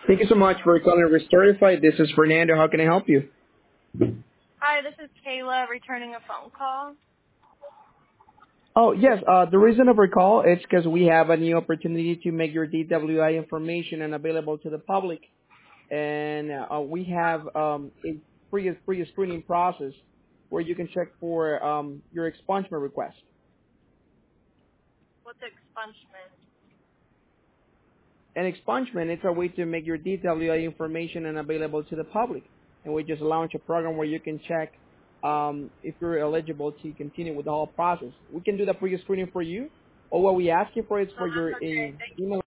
Thank you so much for calling Restorify. This is Fernando. How can I help you? Hi, this is Kayla returning a phone call. Oh, yes. The reason of our call is because we have a new opportunity to make your DWI information available to the public. And we have a pre-screening process where you can check for your expungement request. What's expungement? And expungement is a way to make your DWI information available to the public. And we just launch a program where you can check if you're eligible to continue with the whole process. We can do the pre-screening for you, or what we ask you for is Oh, for that's your okay. Thank email